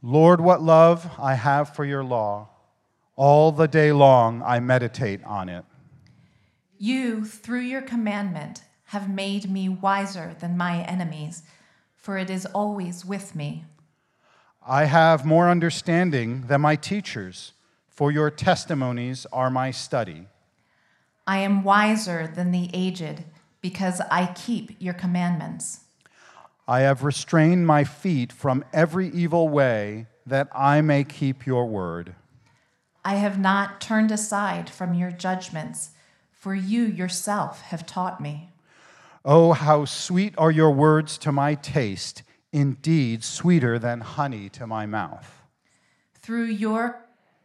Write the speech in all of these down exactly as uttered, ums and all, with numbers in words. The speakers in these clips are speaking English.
Lord, what love I have for your law. All the day long I meditate on it. You, through your commandment, have made me wiser than my enemies, for it is always with me. I have more understanding than my teachers, for your testimonies are my study. I am wiser than the aged, because I keep your commandments. I have restrained my feet from every evil way, that I may keep your word. I have not turned aside from your judgments, for you yourself have taught me. Oh, how sweet are your words to my taste, indeed sweeter than honey to my mouth. Through your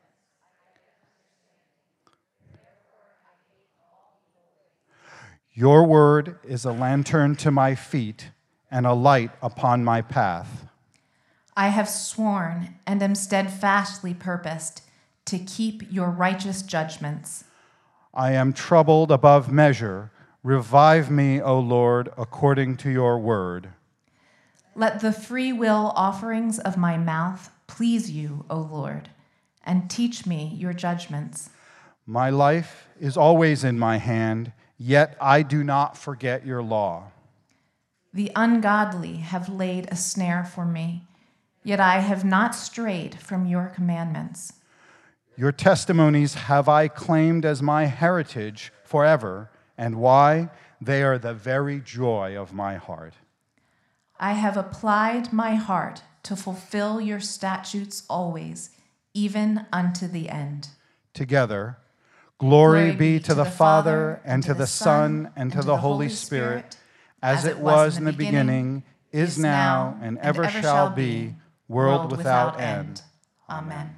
Your word is a lantern to my feet and a light upon my path. I have sworn and am steadfastly purposed to keep your righteous judgments. I am troubled above measure. Revive me, O Lord, according to your word. Let the free will offerings of my mouth please you, O Lord, and teach me your judgments. My life is always in my hand, yet I do not forget your law. The ungodly have laid a snare for me, yet I have not strayed from your commandments. Your testimonies have I claimed as my heritage forever, and why? They are the very joy of my heart. I have applied my heart to fulfill your statutes always, even unto the end. Together, glory be to the Father, and to the Son, and to the Holy Spirit, as it was in the beginning, is now, and ever shall be, world without end. Amen.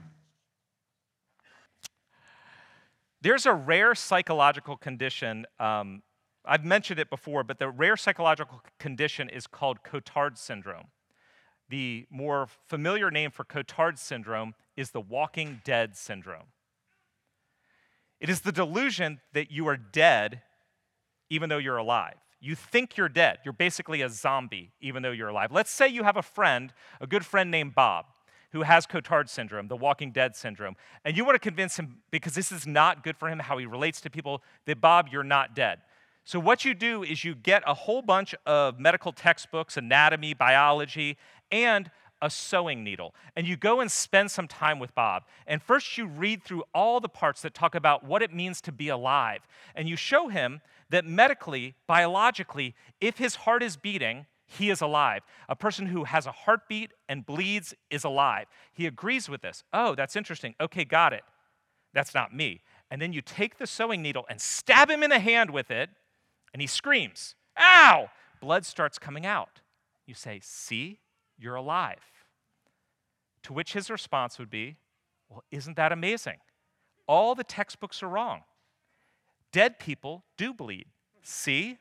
There's a rare psychological condition, um, I've mentioned it before, but the rare psychological condition is called Cotard syndrome. The more familiar name for Cotard syndrome is the walking dead syndrome. It is the delusion that you are dead even though you're alive. You think you're dead. You're basically a zombie even though you're alive. Let's say you have a friend, a good friend named Bob, who has Cotard syndrome, the walking dead syndrome, and you want to convince him, because this is not good for him, how he relates to people, that Bob, you're not dead. So what you do is you get a whole bunch of medical textbooks, anatomy, biology, and a sewing needle. And you go and spend some time with Bob. And first you read through all the parts that talk about what it means to be alive. And you show him that medically, biologically, if his heart is beating, he is alive. A person who has a heartbeat and bleeds is alive. He agrees with this. Oh, that's interesting. Okay, got it. That's not me. And then you take the sewing needle and stab him in the hand with it, and he screams, ow! Blood starts coming out. You say, see, you're alive. To which his response would be, well, isn't that amazing? All the textbooks are wrong. Dead people do bleed. See?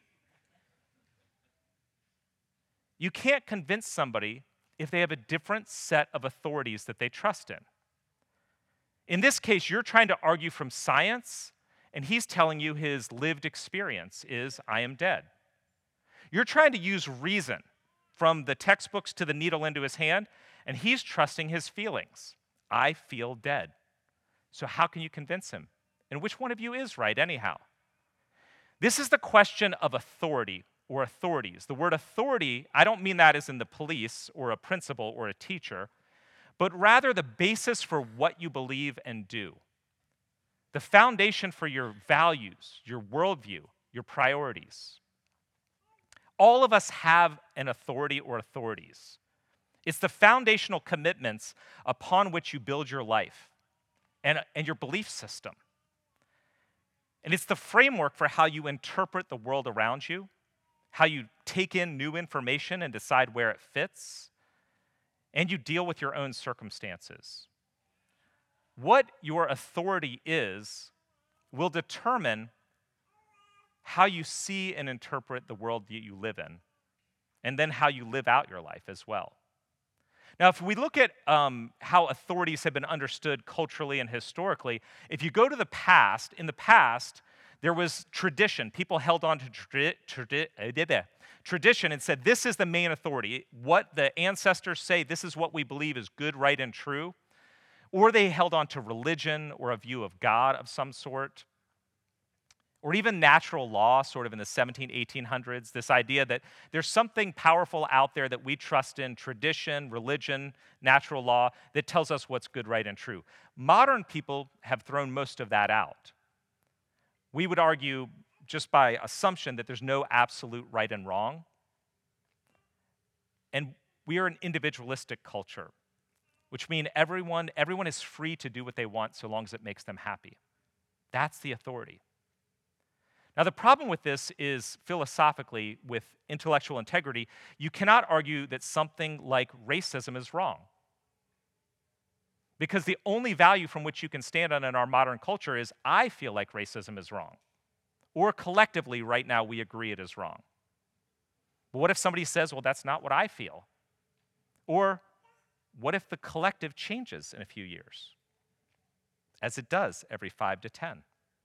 You can't convince somebody if they have a different set of authorities that they trust in. In this case, you're trying to argue from science, and he's telling you his lived experience is, I am dead. You're trying to use reason from the textbooks to the needle into his hand, and he's trusting his feelings. I feel dead. So how can you convince him? And which one of you is right anyhow? This is the question of authority or authorities. The word authority, I don't mean that as in the police or a principal or a teacher, but rather the basis for what you believe and do. The foundation for your values, your worldview, your priorities. All of us have an authority or authorities. It's the foundational commitments upon which you build your life and, and your belief system. And it's the framework for how you interpret the world around you, how you take in new information and decide where it fits, and you deal with your own circumstances. What your authority is will determine how you see and interpret the world that you live in, and then how you live out your life as well. Now, if we look at um, how authorities have been understood culturally and historically, if you go to the past, in the past, there was tradition. People held on to, tradi- tradi- tradition and said, this is the main authority. What the ancestors say, this is what we believe is good, right, and true. Or they held on to religion or a view of God of some sort. Or even natural law, sort of in the seventeen, eighteen hundreds, this idea that there's something powerful out there that we trust in, tradition, religion, natural law, that tells us what's good, right, and true. Modern people have thrown most of that out. We would argue, just by assumption, that there's no absolute right and wrong. And we are an individualistic culture, which means everyone, everyone is free to do what they want so long as it makes them happy. That's the authority. Now, the problem with this is, philosophically, with intellectual integrity, you cannot argue that something like racism is wrong. Because the only value from which you can stand on in our modern culture is, I feel like racism is wrong. Or collectively, right now, we agree it is wrong. But what if somebody says, well, that's not what I feel? Or what if the collective changes in a few years? As it does every five to ten.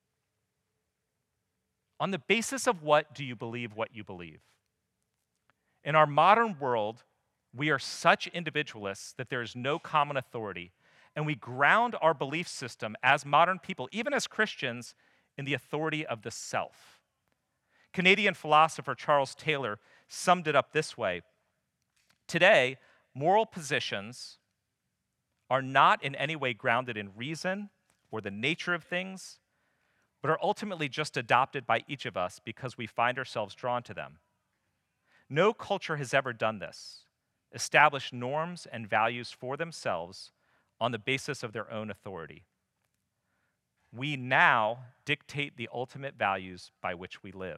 On the basis of what do you believe what you believe? In our modern world, we are such individualists that there is no common authority, and we ground our belief system as modern people, even as Christians, in the authority of the self. Canadian philosopher Charles Taylor summed it up this way: today, moral positions are not in any way grounded in reason or the nature of things, but are ultimately just adopted by each of us because we find ourselves drawn to them. No culture has ever done this, established norms and values for themselves on the basis of their own authority. We now dictate the ultimate values by which we live.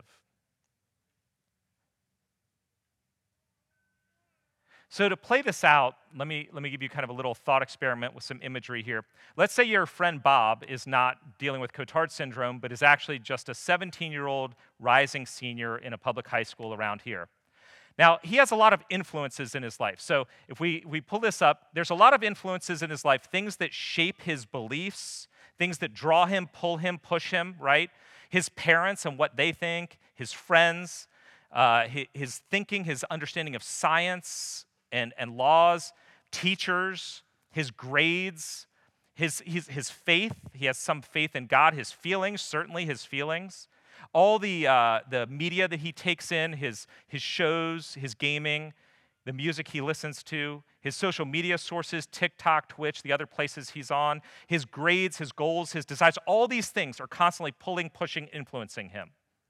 So to play this out, let me, let me give you kind of a little thought experiment with some imagery here. Let's say your friend Bob is not dealing with Cotard syndrome, but is actually just a seventeen-year-old rising senior in a public high school around here. Now, he has a lot of influences in his life. So if we, we pull this up, there's a lot of influences in his life, things that shape his beliefs, things that draw him, pull him, push him, right? His parents and what they think, his friends, uh, his, his thinking, his understanding of science, And, and laws, teachers, his grades, his, his, his faith. He has some faith in God. His feelings, certainly his feelings. All the, uh, the media that he takes in, his, his shows, his gaming, the music he listens to, his social media sources, TikTok, Twitch, the other places he's on, his grades, his goals, his desires. All these things are constantly pulling, pushing, influencing him.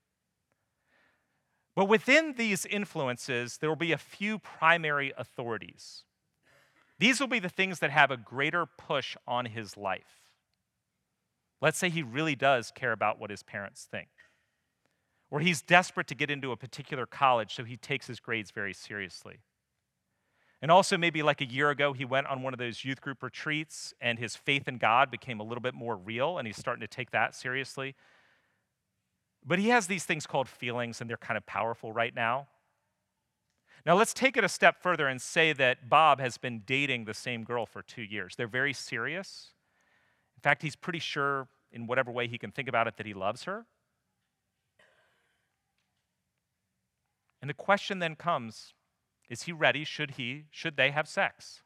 But within these influences, there will be a few primary authorities. These will be the things that have a greater push on his life. Let's say he really does care about what his parents think. Or he's desperate to get into a particular college, so he takes his grades very seriously. And also maybe like a year ago, he went on one of those youth group retreats, and his faith in God became a little bit more real, and he's starting to take that seriously. But he has these things called feelings, and they're kind of powerful right now. Now let's take it a step further and say that Bob has been dating the same girl for two years. They're very serious. In fact, he's pretty sure in whatever way he can think about it that he loves her. And the question then comes, is he ready? Should he, should they have sex?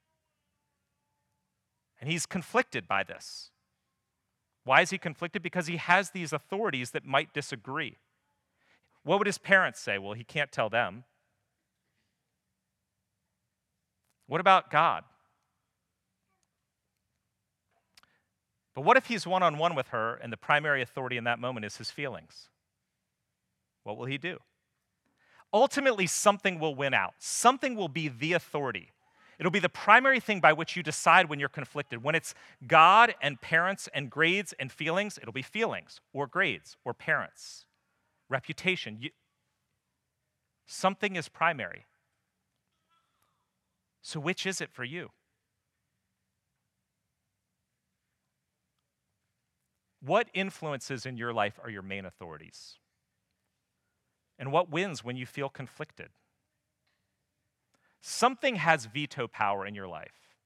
And he's conflicted by this. Why is he conflicted? Because he has these authorities that might disagree. What would his parents say? Well, he can't tell them. What about God? But what if he's one-on-one with her and the primary authority in that moment is his feelings? What will he do? Ultimately, something will win out. Something will be the authority. It'll be the primary thing by which you decide when you're conflicted. When it's God and parents and grades and feelings, it'll be feelings or grades or parents. Reputation. You, something is primary. So which is it for you? What influences in your life are your main authorities? And what wins when you feel conflicted? Something has veto power in your life.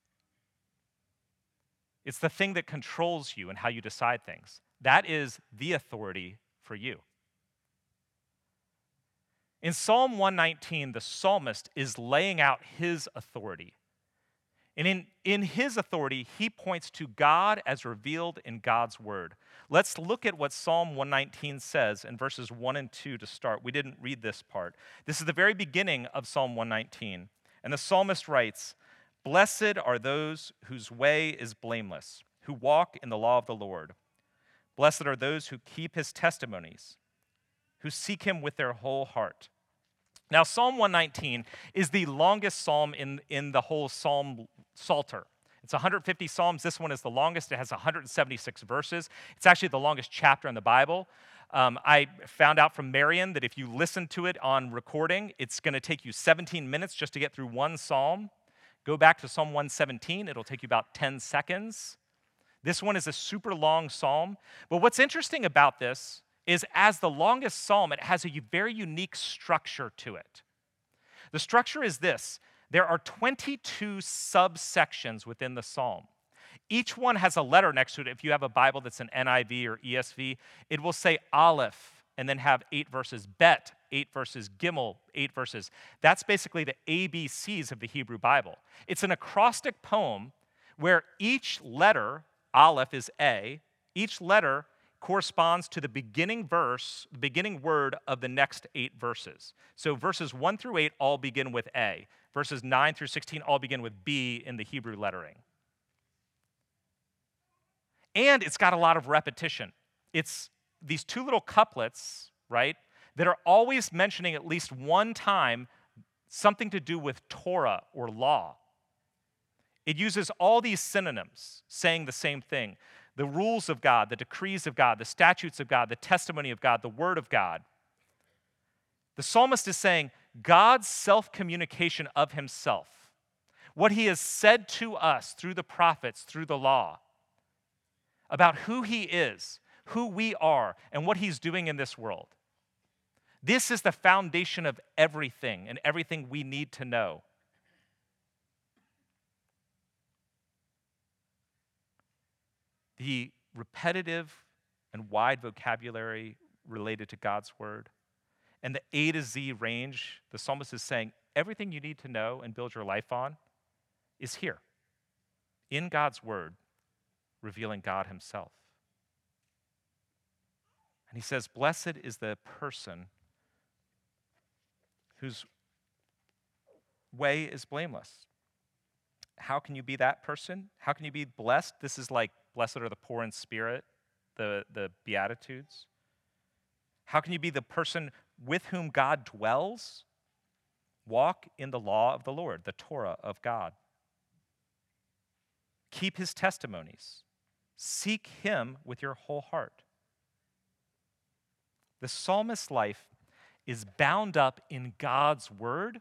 It's the thing that controls you and how you decide things. That is the authority for you. In Psalm one nineteen, the psalmist is laying out his authority. And in, in his authority, he points to God as revealed in God's word. Let's look at what Psalm one nineteen says in verses one and two to start. We didn't read this part. This is the very beginning of Psalm one nineteen. And the psalmist writes, "Blessed are those whose way is blameless, who walk in the law of the Lord. Blessed are those who keep his testimonies, who seek him with their whole heart." Now, Psalm one nineteen is the longest psalm in, in the whole psalm psalter. It's one hundred fifty psalms. This one is the longest. It has one hundred seventy-six verses. It's actually the longest chapter in the Bible. Um, I found out from Marion that if you listen to it on recording, it's going to take you seventeen minutes just to get through one psalm. Go back to Psalm one seventeen. It'll take you about ten seconds. This one is a super long psalm. But what's interesting about this is as the longest psalm, it has a very unique structure to it. The structure is this. There are twenty-two subsections within the psalm. Each one has a letter next to it. If you have a Bible that's an N I V or E S V, it will say Aleph and then have eight verses. Bet, eight verses. Gimel, eight verses. That's basically the A B Cs of the Hebrew Bible. It's an acrostic poem where each letter, Aleph is A, each letter corresponds to the beginning verse, the beginning word of the next eight verses. So verses one through eight all begin with A. Verses nine through sixteen all begin with B in the Hebrew lettering. And it's got a lot of repetition. It's these two little couplets, right, that are always mentioning at least one time something to do with Torah or law. It uses all these synonyms saying the same thing. The rules of God, the decrees of God, the statutes of God, the testimony of God, the word of God. The psalmist is saying God's self-communication of himself, what he has said to us through the prophets, through the law, about who he is, who we are, and what he's doing in this world. This is the foundation of everything and everything we need to know. The repetitive and wide vocabulary related to God's word, and the A to Z range, the psalmist is saying everything you need to know and build your life on is here, in God's word, revealing God himself. And he says, blessed is the person whose way is blameless. How can you be that person? How can you be blessed? This is like, blessed are the poor in spirit, the, the Beatitudes. How can you be the person with whom God dwells? Walk in the law of the Lord, the Torah of God. Keep his testimonies. Seek him with your whole heart. The psalmist's life is bound up in God's word,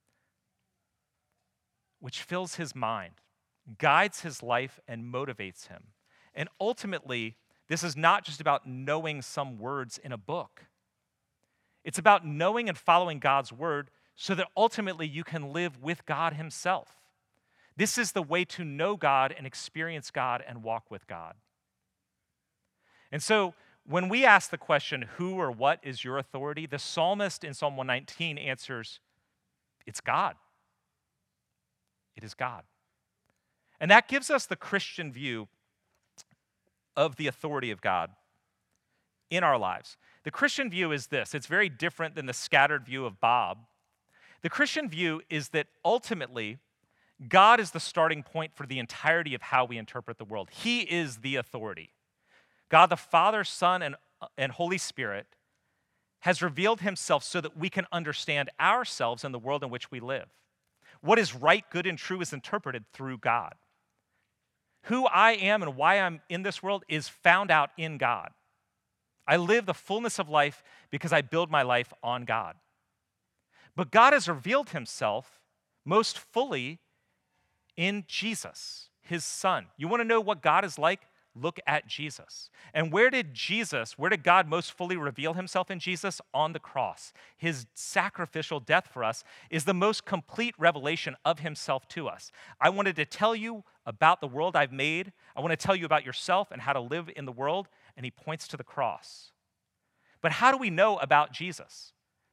which fills his mind, guides his life, and motivates him. And ultimately, this is not just about knowing some words in a book. It's about knowing and following God's word so that ultimately you can live with God himself. This is the way to know God and experience God and walk with God. And so when we ask the question, who or what is your authority? The psalmist in Psalm one nineteen answers, it's God. It is God. And that gives us the Christian view of the authority of God in our lives. The Christian view is this. It's very different than the scattered view of Bob. The Christian view is that ultimately, God is the starting point for the entirety of how we interpret the world. He is the authority. God the Father, Son, and, and Holy Spirit has revealed himself so that we can understand ourselves and the world in which we live. What is right, good, and true is interpreted through God. Who I am and why I'm in this world is found out in God. I live the fullness of life because I build my life on God. But God has revealed himself most fully in Jesus, his son. You want to know what God is like? Look at Jesus. And where did Jesus, where did God most fully reveal himself in Jesus? On the cross. His sacrificial death for us is the most complete revelation of himself to us. I wanted to tell you about the world I've made. I want to tell you about yourself and how to live in the world. And he points to the cross. But how do we know about Jesus?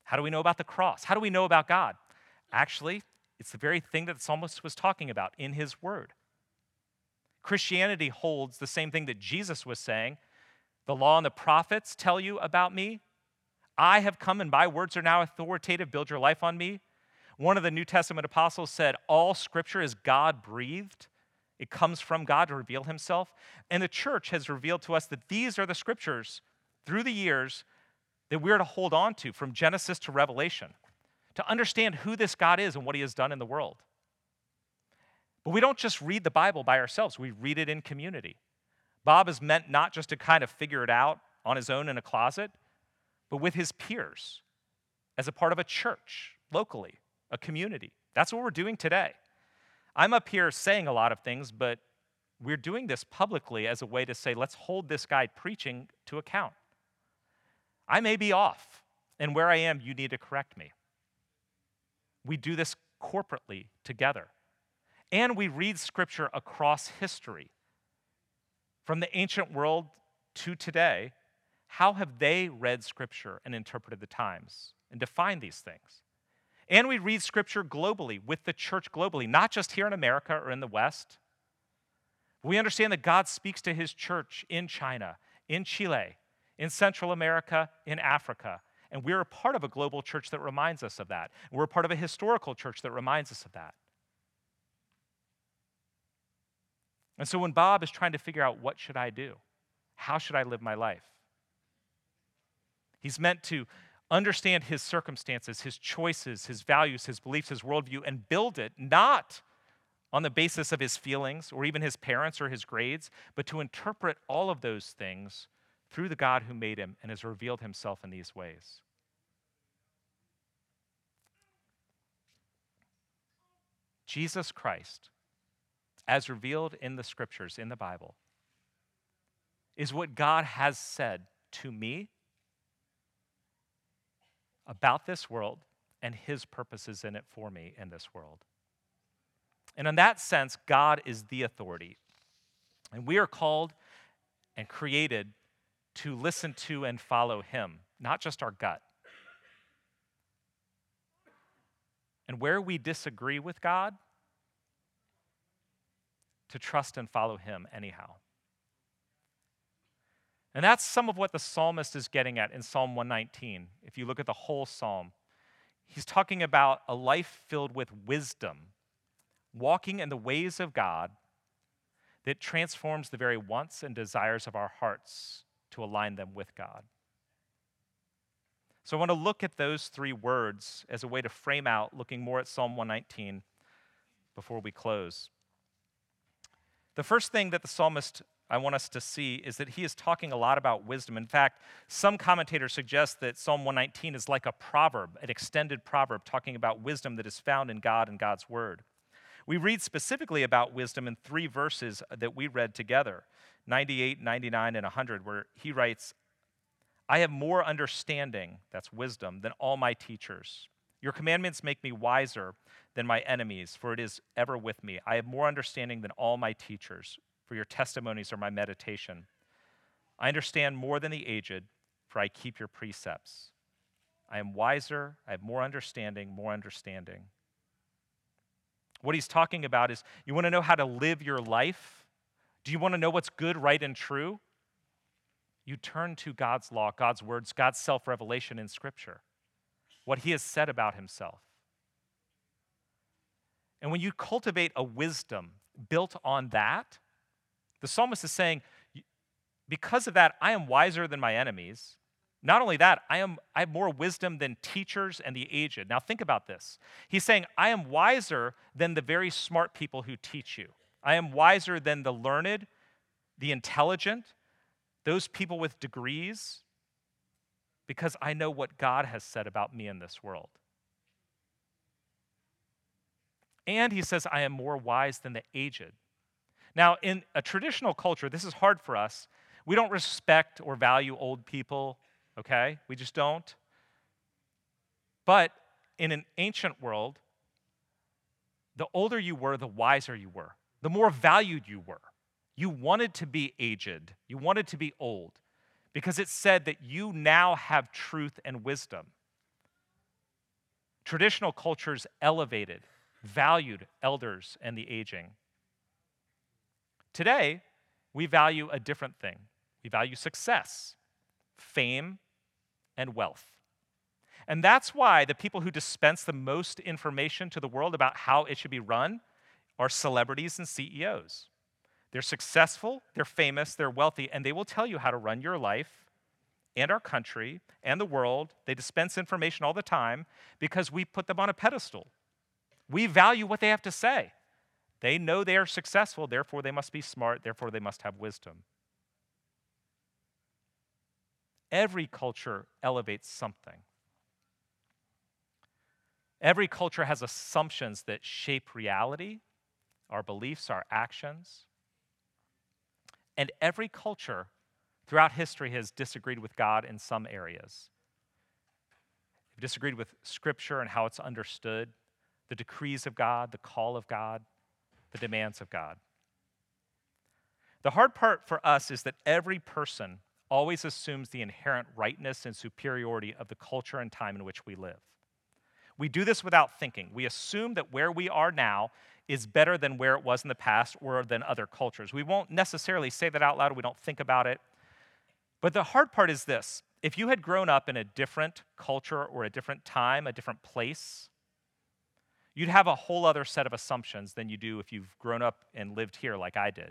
How do we know about the cross? How do we know about God? Actually, it's the very thing that the psalmist was talking about in his word. Christianity holds the same thing that Jesus was saying. The law and the prophets tell you about me. I have come and my words are now authoritative. Build your life on me. One of the New Testament apostles said, all scripture is God-breathed. It comes from God to reveal himself. And the church has revealed to us that these are the scriptures through the years that we're to hold on to from Genesis to Revelation, to understand who this God is and what he has done in the world. But we don't just read the Bible by ourselves. We read it in community. Bob is meant not just to kind of figure it out on his own in a closet, but with his peers as a part of a church, locally, a community. That's what we're doing today. I'm up here saying a lot of things, but we're doing this publicly as a way to say, let's hold this guy preaching to account. I may be off, and where I am, you need to correct me. We do this corporately together. And we read scripture across history. From the ancient world to today, how have they read scripture and interpreted the times and defined these things? And we read scripture globally, with the church globally, not just here in America or in the West. We understand that God speaks to his church in China, in Chile, in Central America, in Africa. And we're a part of a global church that reminds us of that. We're a part of a historical church that reminds us of that. And so when Bob is trying to figure out what should I do, how should I live my life, he's meant to understand his circumstances, his choices, his values, his beliefs, his worldview, and build it not on the basis of his feelings or even his parents or his grades, but to interpret all of those things through the God who made him and has revealed himself in these ways. Jesus Christ, as revealed in the scriptures, in the Bible, is what God has said to me about this world and his purposes in it for me in this world. And in that sense, God is the authority. And we are called and created to listen to and follow him, not just our gut. And where we disagree with God, to trust and follow him anyhow. And that's some of what the psalmist is getting at in Psalm one nineteen. If you look at the whole psalm, he's talking about a life filled with wisdom, walking in the ways of God that transforms the very wants and desires of our hearts to align them with God. So I want to look at those three words as a way to frame out looking more at Psalm one nineteen before we close. The first thing that the psalmist, I want us to see, is that he is talking a lot about wisdom. In fact, some commentators suggest that Psalm one nineteen is like a proverb, an extended proverb talking about wisdom that is found in God and God's word. We read specifically about wisdom in three verses that we read together, ninety-eight, ninety-nine, and one hundred, where he writes, I have more understanding, that's wisdom, than all my teachers. Your commandments make me wiser than my enemies, for it is ever with me. I have more understanding than all my teachers, for your testimonies are my meditation. I understand more than the aged, for I keep your precepts. I am wiser, I have more understanding, more understanding. What he's talking about is, you want to know how to live your life? Do you want to know what's good, right, and true? You turn to God's law, God's words, God's self-revelation in Scripture, what he has said about himself. And when you cultivate a wisdom built on that, the psalmist is saying, because of that, I am wiser than my enemies. Not only that, I am I have more wisdom than teachers and the aged. Now think about this. He's saying, I am wiser than the very smart people who teach you. I am wiser than the learned, the intelligent, those people with degrees, because I know what God has said about me in this world. And he says, I am more wise than the aged. Now, in a traditional culture, this is hard for us. We don't respect or value old people, okay? We just don't. But in an ancient world, the older you were, the wiser you were, the more valued you were. You wanted to be aged. You wanted to be old because it said that you now have truth and wisdom. Traditional cultures elevated, valued elders and the aging. Today, we value a different thing. We value success, fame, and wealth. And that's why the people who dispense the most information to the world about how it should be run are celebrities and C E Os. They're successful, they're famous, they're wealthy, and they will tell you how to run your life and our country and the world. They dispense information all the time because we put them on a pedestal. We value what they have to say. They know they are successful, therefore they must be smart, therefore they must have wisdom. Every culture elevates something. Every culture has assumptions that shape reality, our beliefs, our actions. And every culture throughout history has disagreed with God in some areas. They've disagreed with Scripture and how it's understood, the decrees of God, the call of God, the demands of God. The hard part for us is that every person always assumes the inherent rightness and superiority of the culture and time in which we live. We do this without thinking. We assume that where we are now is better than where it was in the past or than other cultures. We won't necessarily say that out loud. We don't think about it. But the hard part is this. If you had grown up in a different culture or a different time, a different place, you'd have a whole other set of assumptions than you do if you've grown up and lived here like I did.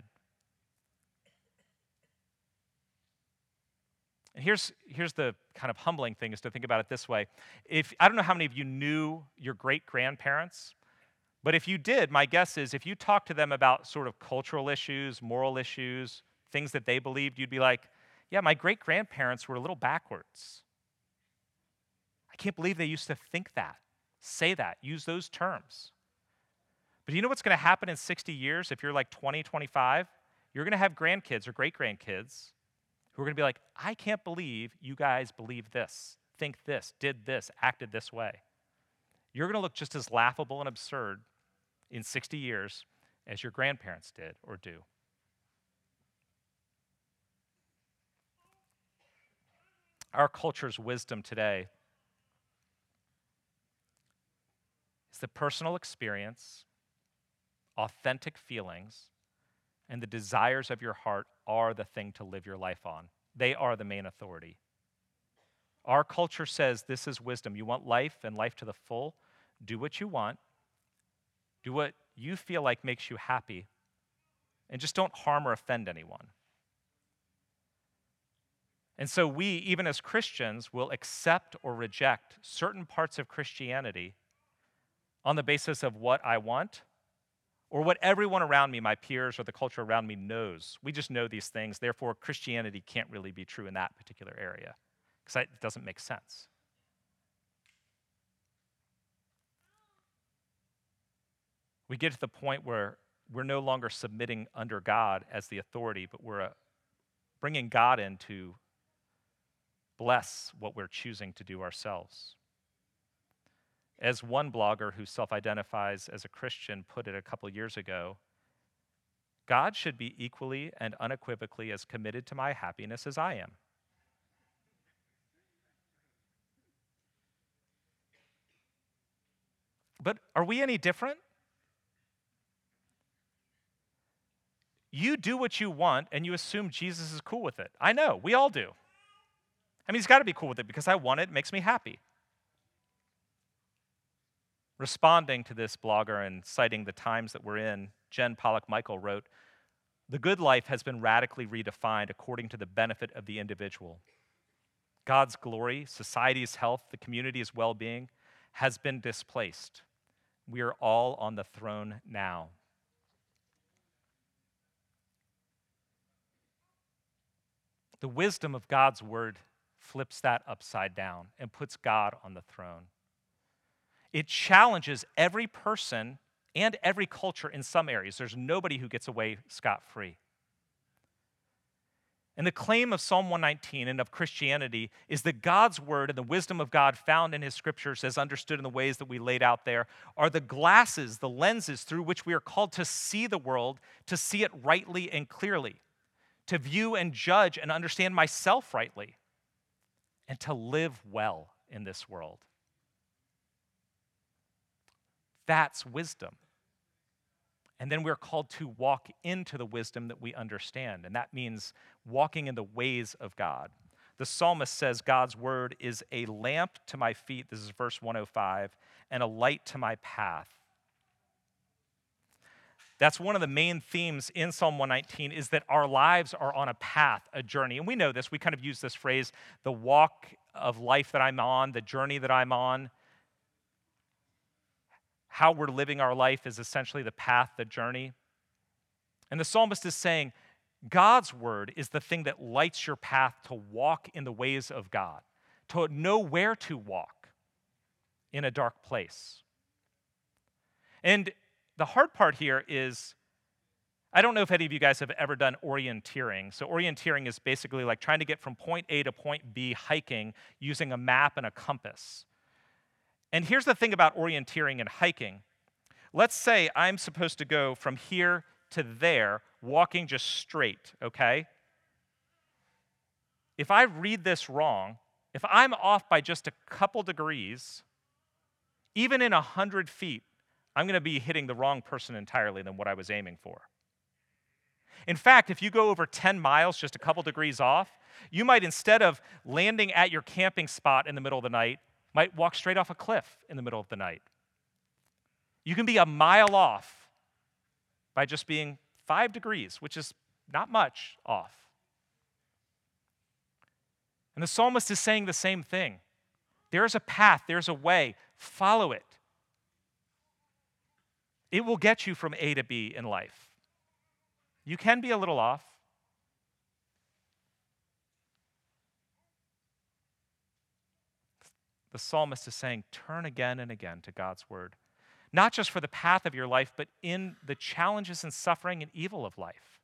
And here's, here's the kind of humbling thing is to think about it this way. If I don't know how many of you knew your great-grandparents, but if you did, my guess is if you talked to them about sort of cultural issues, moral issues, things that they believed, you'd be like, yeah, my great-grandparents were a little backwards. I can't believe they used to think that, say that, use those terms. But you know what's going to happen in sixty years if you're like twenty, twenty-five? You're going to have grandkids or great-grandkids who are going to be like, I can't believe you guys believe this, think this, did this, acted this way. You're going to look just as laughable and absurd in sixty years as your grandparents did or do. Our culture's wisdom today is the personal experience, authentic feelings, and the desires of your heart are the thing to live your life on. They are the main authority. Our culture says this is wisdom. You want life and life to the full? Do what you want. Do what you feel like makes you happy. And just don't harm or offend anyone. And so we, even as Christians, will accept or reject certain parts of Christianity on the basis of what I want or what everyone around me, my peers or the culture around me knows. We just know these things. Therefore, Christianity can't really be true in that particular area because it doesn't make sense. We get to the point where we're no longer submitting under God as the authority, but we're uh, bringing God in to bless what we're choosing to do ourselves. As one blogger who self-identifies as a Christian put it a couple years ago, God should be equally and unequivocally as committed to my happiness as I am. But are we any different? You do what you want and you assume Jesus is cool with it. I know, we all do. I mean, he's got to be cool with it because I want it, it makes me happy. Responding to this blogger and citing the times that we're in, Jen Pollock Michael wrote, "The good life has been radically redefined according to the benefit of the individual. God's glory, society's health, the community's well-being has been displaced. We are all on the throne now." The wisdom of God's word flips that upside down and puts God on the throne. It challenges every person and every culture in some areas. There's nobody who gets away scot-free. And the claim of Psalm one nineteen and of Christianity is that God's word and the wisdom of God found in his scriptures as understood in the ways that we laid out there are the glasses, the lenses through which we are called to see the world, to see it rightly and clearly, to view and judge and understand myself rightly, and to live well in this world. That's wisdom. And then we're called to walk into the wisdom that we understand, and that means walking in the ways of God. The psalmist says God's word is a lamp to my feet, this is verse one oh five, and a light to my path. That's one of the main themes in Psalm one nineteen, is that our lives are on a path, a journey. And we know this. We kind of use this phrase, the walk of life that I'm on, the journey that I'm on. How we're living our life is essentially the path, the journey. And the psalmist is saying, God's word is the thing that lights your path to walk in the ways of God, to know where to walk in a dark place. And the hard part here is, I don't know if any of you guys have ever done orienteering. So orienteering is basically like trying to get from point A to point B hiking using a map and a compass. And here's the thing about orienteering and hiking. Let's say I'm supposed to go from here to there, walking just straight, okay? If I read this wrong, if I'm off by just a couple degrees, even in one hundred feet, I'm going to be hitting the wrong person entirely than what I was aiming for. In fact, if you go over ten miles, just a couple degrees off, you might, instead of landing at your camping spot in the middle of the night, might walk straight off a cliff in the middle of the night. You can be a mile off by just being five degrees, which is not much off. And the psalmist is saying the same thing. There's a path, there's a way, follow it. It will get you from A to B in life. You can be a little off. The psalmist is saying, turn again and again to God's word, not just for the path of your life, but in the challenges and suffering and evil of life.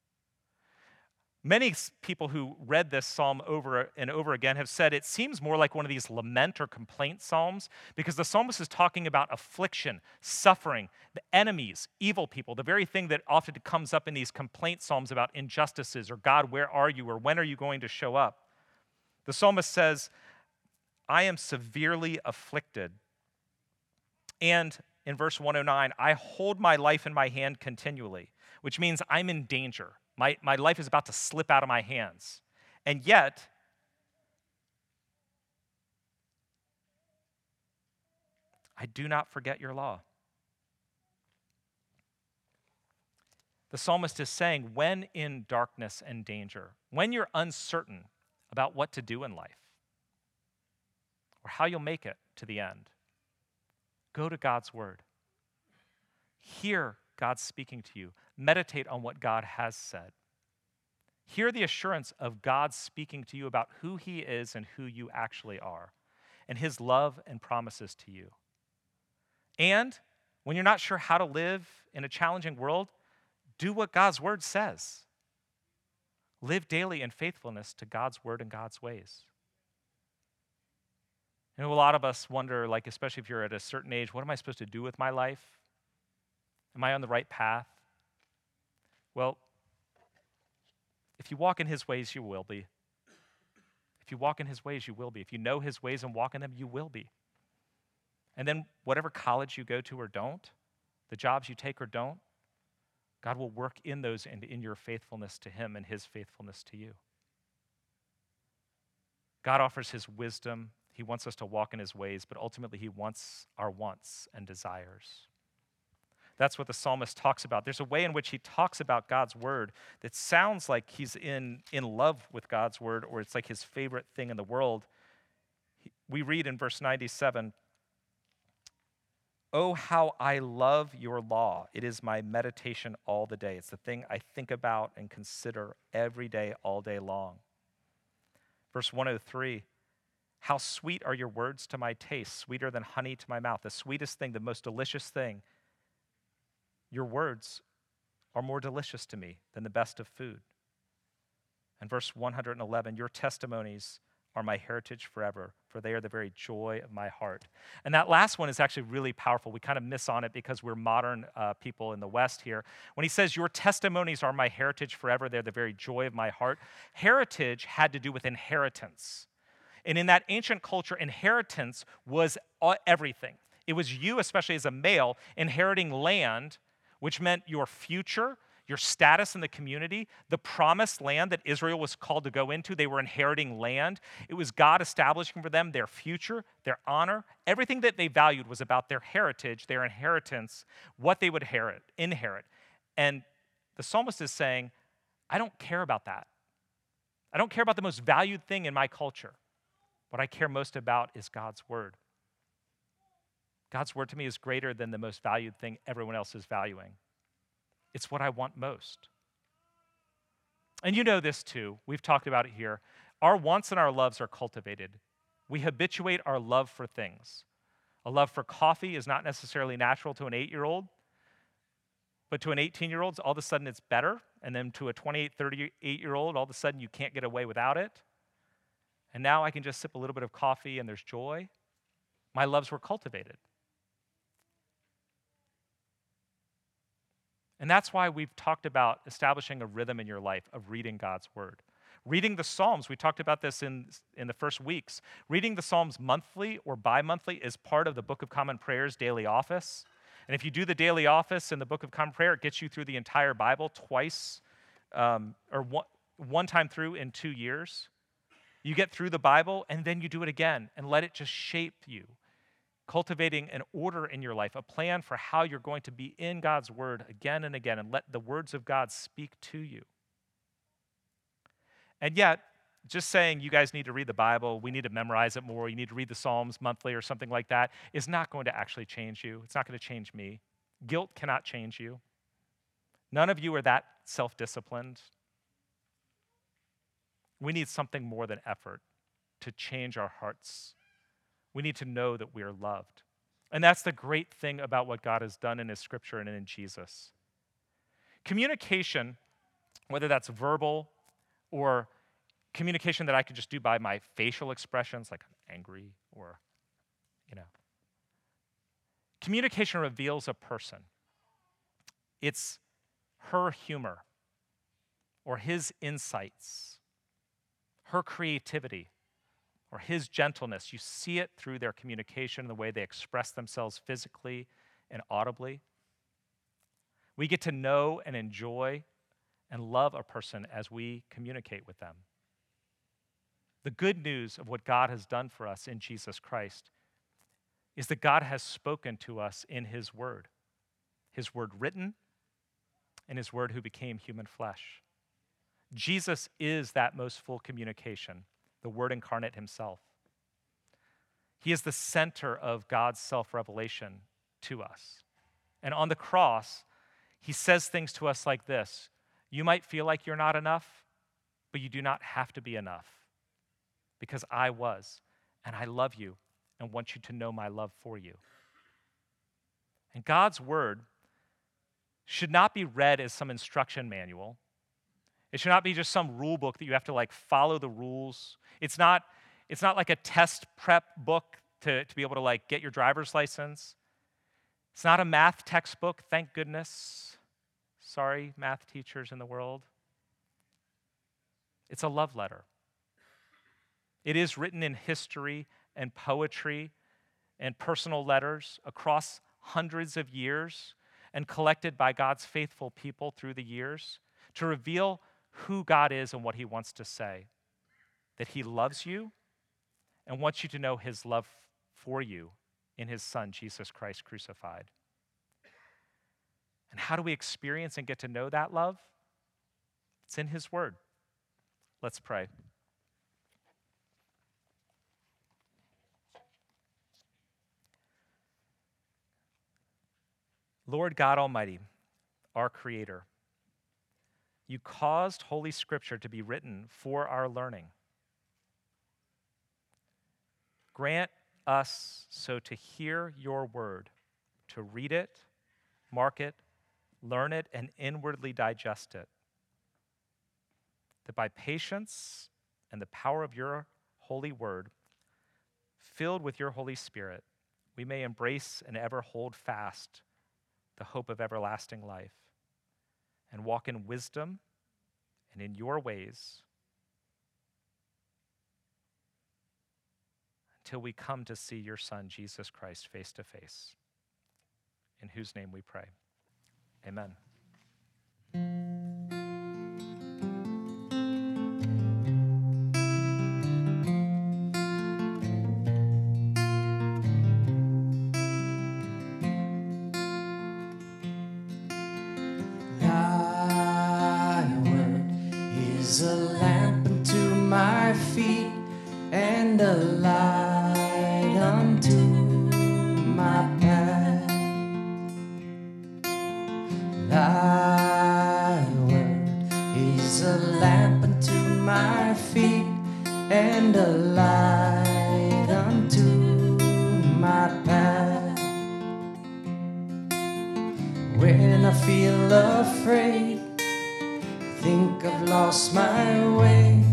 Many people who read this psalm over and over again have said it seems more like one of these lament or complaint psalms, because the psalmist is talking about affliction, suffering, the enemies, evil people, the very thing that often comes up in these complaint psalms about injustices or God, where are you, or when are you going to show up? The psalmist says, I am severely afflicted. And in verse one oh nine, I hold my life in my hand continually, which means I'm in danger. My, my life is about to slip out of my hands. And yet, I do not forget your law. The psalmist is saying, when in darkness and danger, when you're uncertain about what to do in life, or how you'll make it to the end, go to God's word. Hear God speaking to you. Meditate on what God has said. Hear the assurance of God speaking to you about who he is and who you actually are, and his love and promises to you. And when you're not sure how to live in a challenging world, do what God's word says. Live daily in faithfulness to God's word and God's ways. You know, a lot of us wonder, like, especially if you're at a certain age, what am I supposed to do with my life? Am I on the right path? Well, if you walk in his ways, you will be. If you walk in his ways, you will be. If you know his ways and walk in them, you will be. And then whatever college you go to or don't, the jobs you take or don't, God will work in those and in your faithfulness to him and his faithfulness to you. God offers his wisdom. He wants us to walk in his ways, but ultimately he wants our wants and desires. That's what the psalmist talks about. There's a way in which he talks about God's word that sounds like he's in, in love with God's word, or it's like his favorite thing in the world. We read in verse ninety-seven, oh, how I love your law. It is my meditation all the day. It's the thing I think about and consider every day, all day long. Verse one oh three, how sweet are your words to my taste, sweeter than honey to my mouth. The sweetest thing, the most delicious thing. Your words are more delicious to me than the best of food. And verse one eleven, your testimonies are my heritage forever, for they are the very joy of my heart. And that last one is actually really powerful. We kind of miss on it because we're modern uh, people in the West here. When he says, your testimonies are my heritage forever, they're the very joy of my heart. Heritage had to do with inheritance. And in that ancient culture, inheritance was everything. It was you, especially as a male, inheriting land, which meant your future, your status in the community, the promised land that Israel was called to go into. They were inheriting land. It was God establishing for them their future, their honor. Everything that they valued was about their heritage, their inheritance, what they would inherit. inherit. And the psalmist is saying, I don't care about that. I don't care about the most valued thing in my culture. What I care most about is God's word. God's word to me is greater than the most valued thing everyone else is valuing. It's what I want most. And you know this too. We've talked about it here. Our wants and our loves are cultivated. We habituate our love for things. A love for coffee is not necessarily natural to an eight-year-old, but to an eighteen-year-old, all of a sudden it's better. And then to a twenty-eight, thirty-eight-year-old, all of a sudden you can't get away without it. And now I can just sip a little bit of coffee and there's joy. My loves were cultivated. And that's why we've talked about establishing a rhythm in your life of reading God's word. Reading the Psalms, we talked about this in, in the first weeks. Reading the Psalms monthly or bi-monthly is part of the Book of Common Prayer's daily office. And if you do the daily office in the Book of Common Prayer, it gets you through the entire Bible twice, um, or one, one time through in two years. You get through the Bible, and then you do it again, and let it just shape you. Cultivating an order in your life, a plan for how you're going to be in God's word again and again, and let the words of God speak to you. And yet, just saying you guys need to read the Bible, we need to memorize it more, you need to read the Psalms monthly or something like that, is not going to actually change you. It's not going to change me. Guilt cannot change you. None of you are that self-disciplined. We need something more than effort to change our hearts. We need to know that we are loved. And that's the great thing about what God has done in his scripture and in Jesus. Communication, whether that's verbal or communication that I could just do by my facial expressions, like I'm angry or, you know. Communication reveals a person. It's her humor or his insights, her creativity, or his gentleness. You see it through their communication, the way they express themselves physically and audibly. We get to know and enjoy and love a person as we communicate with them. The good news of what God has done for us in Jesus Christ is that God has spoken to us in his word, his word written, and his word who became human flesh. Jesus is that most full communication, the Word incarnate himself. He is the center of God's self-revelation to us. And on the cross, he says things to us like this: you might feel like you're not enough, but you do not have to be enough, because I was, and I love you and want you to know my love for you. And God's word should not be read as some instruction manual. It should not be just some rule book that you have to like follow the rules. It's not, it's not like a test prep book to, to be able to like get your driver's license. It's not a math textbook, thank goodness. Sorry, math teachers in the world. It's a love letter. It is written in history and poetry and personal letters across hundreds of years and collected by God's faithful people through the years to reveal who God is and what he wants to say. That he loves you and wants you to know his love for you in his son, Jesus Christ crucified. And how do we experience and get to know that love? It's in his word. Let's pray. Lord God Almighty, our Creator, you caused Holy Scripture to be written for our learning. Grant us so to hear your word, to read it, mark it, learn it, and inwardly digest it, that by patience and the power of your holy word, filled with your Holy Spirit, we may embrace and ever hold fast the hope of everlasting life and walk in wisdom and in your ways until we come to see your Son, Jesus Christ, face to face. In whose name we pray. Amen. Is a lamp unto my feet and a light unto my path. Thy word is a lamp unto my feet and a light unto my path. When I feel afraid, think I've lost my way,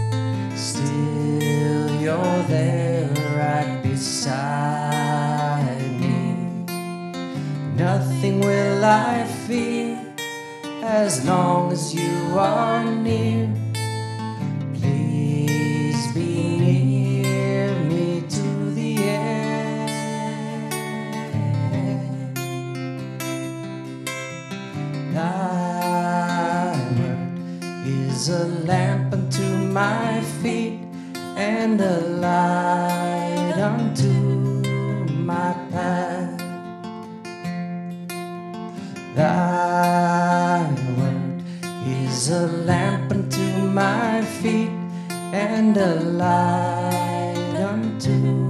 still you're there right beside me. Nothing will I fear as long as you are near. Please be near me to the end. Thy word is a lamp unto my feet and a light unto my path. Thy word is a lamp unto my feet and a light unto